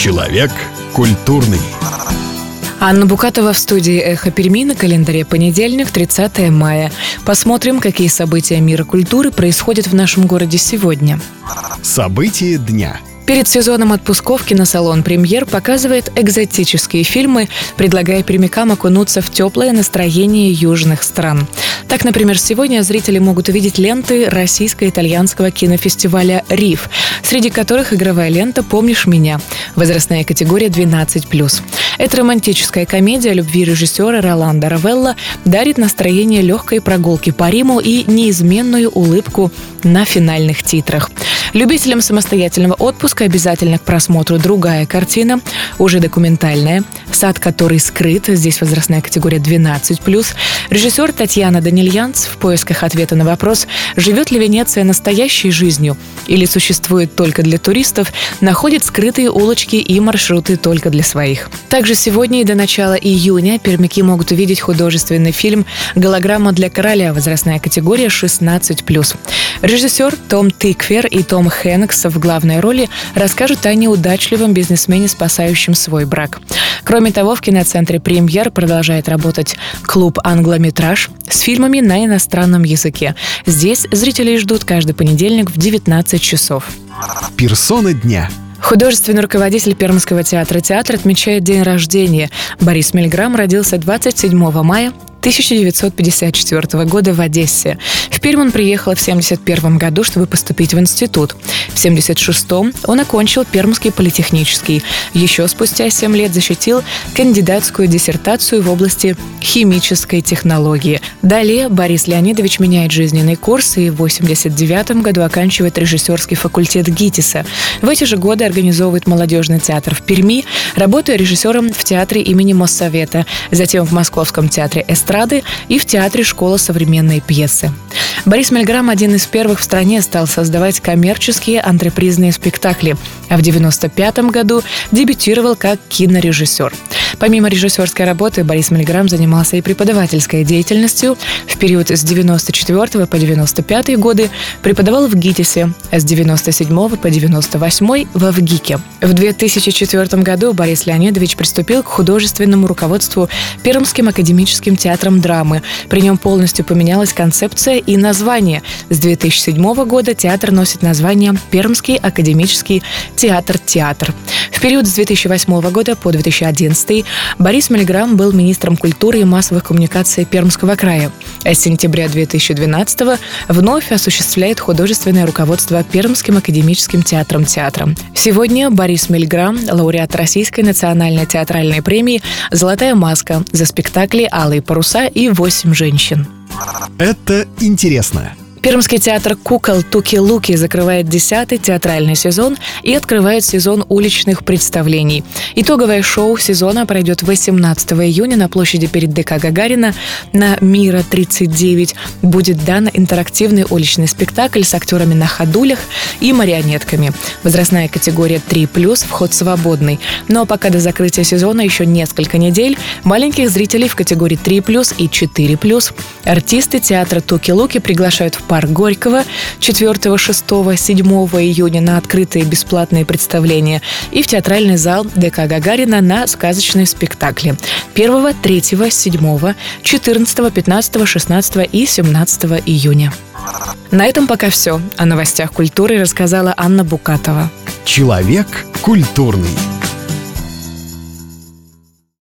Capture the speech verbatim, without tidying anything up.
Человек культурный. Анна Букатова в студии «Эхо Перми», на календаре понедельник, тридцатое мая. Посмотрим, какие события мира культуры происходят в нашем городе сегодня. События дня. Перед сезоном отпусков киносалон «Премьер» показывает экзотические фильмы, предлагая пермякам окунуться в теплое настроение южных стран. Так, например, сегодня зрители могут увидеть ленты российско-итальянского кинофестиваля «Риф», среди которых игровая лента «Помнишь меня», возрастная категория двенадцать плюс. Эта романтическая комедия о любви режиссера Роландо Равелла дарит настроение легкой прогулки по Риму и неизменную улыбку на финальных титрах. Любителям самостоятельного отпуска обязательно к просмотру другая картина, уже документальная, «Сад, который скрыт», здесь возрастная категория двенадцать плюс. Режиссер Татьяна Данильянц в поисках ответа на вопрос, живет ли Венеция настоящей жизнью или существует только для туристов, находит скрытые улочки и маршруты только для своих. Также сегодня и до начала июня пермяки могут увидеть художественный фильм «Голограмма для короля», возрастная категория шестнадцать плюс. Режиссер Том Тиквер и Том Хэнкс в главной роли расскажут о неудачливом бизнесмене, спасающем свой брак. Кроме того, в киноцентре «Премьер» продолжает работать клуб «Англометраж» с фильмами на иностранном языке. Здесь зрителей ждут каждый понедельник в девятнадцать часов. Персона дня. Художественный руководитель Пермского театра «Театр» отмечает день рождения. Борис Мильграм родился двадцать седьмого мая тысяча девятьсот пятьдесят четвёртого года в Одессе. В Пермь он приехал в семьдесят первом году, чтобы поступить в институт. В семьдесят шестом он окончил Пермский политехнический. Еще спустя семь лет защитил кандидатскую диссертацию в области химической технологии. Далее Борис Леонидович меняет жизненный курс и в восемьдесят девятом году оканчивает режиссерский факультет ГИТИСа. В эти же годы организовывает молодежный театр в Перми, работая режиссером в театре имени Моссовета, затем в Московском театре эстрады и в театре «Школа современной пьесы». Борис Мильграм один из первых в стране стал создавать коммерческие антрепризные спектакли, а в девяносто пятом году дебютировал как кинорежиссер. Помимо режиссерской работы, Борис Мильграм занимался и преподавательской деятельностью. В период с девяносто четвёртого по девяносто пятый годы преподавал в ГИТИСе, а с девяносто седьмого по девяносто восьмой во ВГИКе. В две тысячи четвёртом году Борис Леонидович приступил к художественному руководству Пермским академическим театром драмы. При нем полностью поменялась концепция и название. С две тысячи седьмого года театр носит название Пермский академический театр-театр. В период с две тысячи восьмого года по две тысячи одиннадцатый Борис Мильграм был министром культуры и массовых коммуникаций Пермского края, а с сентября две тысячи двенадцатого вновь осуществляет художественное руководство Пермским академическим театром-театром. Сегодня Борис Мильграм – лауреат Российской национальной театральной премии «Золотая маска» за спектакли «Алые паруса» и «Восемь женщин». Это интересно. Пермский театр кукол «Туки-Луки» закрывает десятый театральный сезон и открывает сезон уличных представлений. Итоговое шоу сезона пройдет восемнадцатого июня на площади перед ДК Гагарина на Мира тридцать девять. Будет дан интерактивный уличный спектакль с актерами на ходулях и марионетками. Возрастная категория три плюс, вход свободный. Но пока до закрытия сезона еще несколько недель, маленьких зрителей в категории три плюс и четыре плюс артисты театра «Туки-Луки» приглашают в парк Горького четвёртого, шестого, седьмого июня на открытые бесплатные представления и в театральный зал ДК Гагарина на сказочные спектакли первого, третьего, седьмого, четырнадцатого, пятнадцатого, шестнадцатого и семнадцатого июня. На этом пока все. О новостях культуры рассказала Анна Букатова. Человек культурный.